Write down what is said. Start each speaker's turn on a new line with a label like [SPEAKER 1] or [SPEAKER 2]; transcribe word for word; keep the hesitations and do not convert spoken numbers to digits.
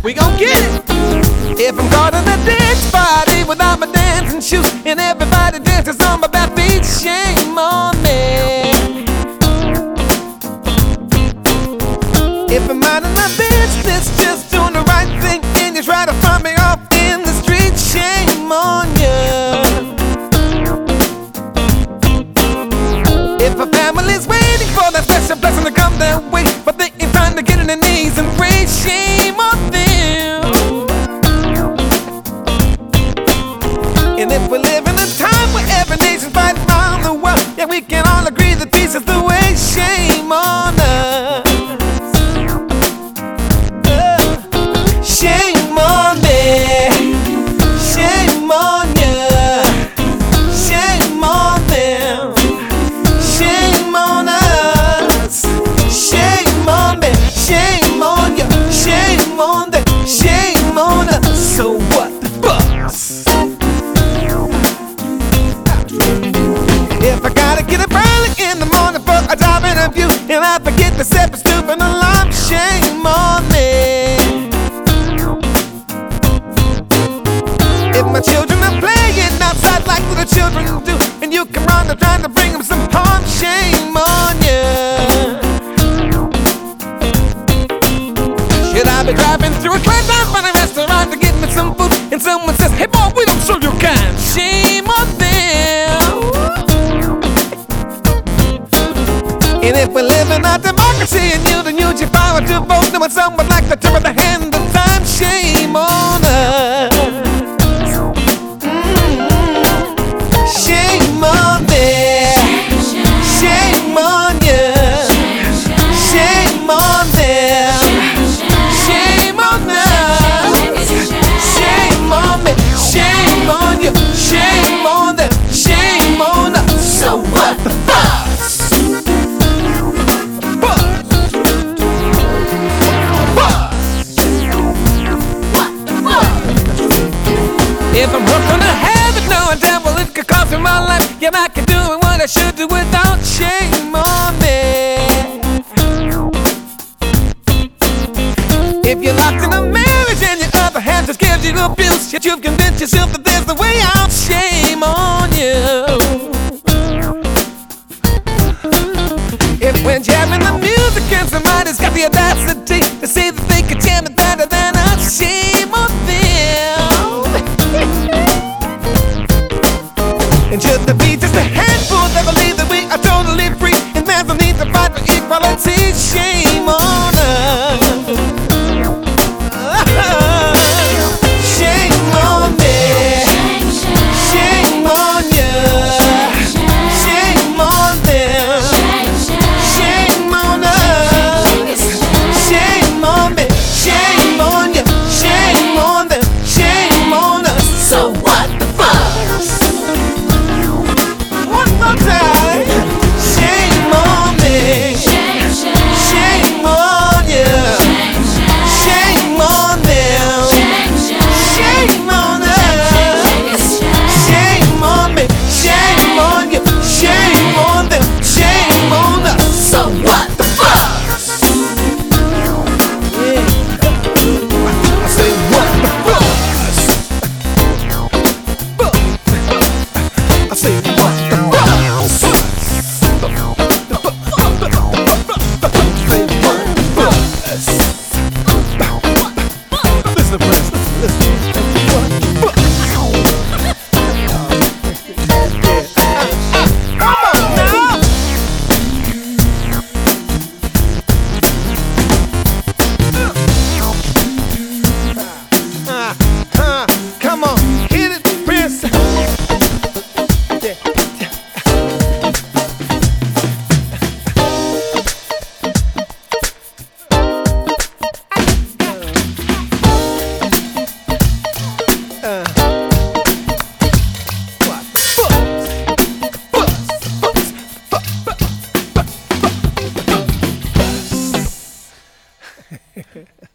[SPEAKER 1] We gon' get it. If I'm caught in a dance party without my dancing shoes and everybody dances on my back feet, shame on me. If I'm out in the business just doing the right thing and you try to find me off in the street, shame on you. If a family's waiting for that special blessing to come their way, but they ain't trying to get on their knees and pray, shame on them. And if we live in a time where every nation's fighting around the world, yeah, we can all agree that peace is the way, shame on us. Shame on me, shame on you, shame on them, shame on us, shame on me, shame on you, shame on them, shame on us. So what the fuss? If I gotta get up early in the morning for a job interview and I forget to set the stupid alarm, shame on me. If my children are playing outside like little children do, and you come round and trying to bring them some harm, shame on you. Should I be driving through a closed down by a restaurant to get me some food, and someone says, hey boy, we don't show you kind, shame on them. And if we live in our democracy and you don't use your power to vote, then when someone would like to turn the hand of time, shame on us. Shame on them, shame on you, shame on them, shame on us, shame on me, shame on you, shame on them, shame on us. So what the fuss? If I'm hooked on a habit, knowing damn well it could cost me my life, yeah, I can do what I should do without shame on me. If you're locked in a marriage and your other half just gives you abuse, yet you've convinced yourself that there's the way out, shame on you. If when jamming the music and somebody's got the audacity to say that they can jam it better than us, shame on them. And should there be just a handful that believe that we are totally free and there's no need to fight for equality, shame on us. Shame on me, shame on you, shame on them, shame on us, shame on me, shame on you, shame on them, shame on us. So what the fuss? One more time. Shame on me, shame on you, shame on them, shame on us, shame on me, shame on you, shame on them, shame on us. So what the fuss? Yeah. I say what the fuss? I say what the fuss? Listen, friends, listen, what the fuss? Come on now. Uh, uh, come on, hit it, Prince. What?